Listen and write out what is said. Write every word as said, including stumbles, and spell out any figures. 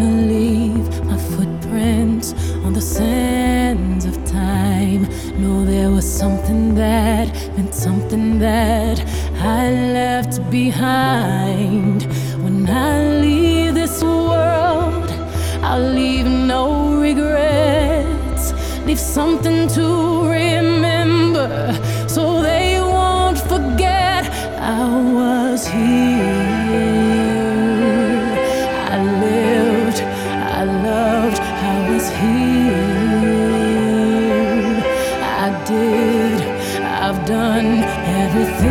wanna leave my footprints on the sands of time. No, there was something that meant something that I left behind. When I leave this world, I'll leave no regrets. Leave something to remember, so they won't forget I was here. I lived, I loved, I was here. I did, I've done everything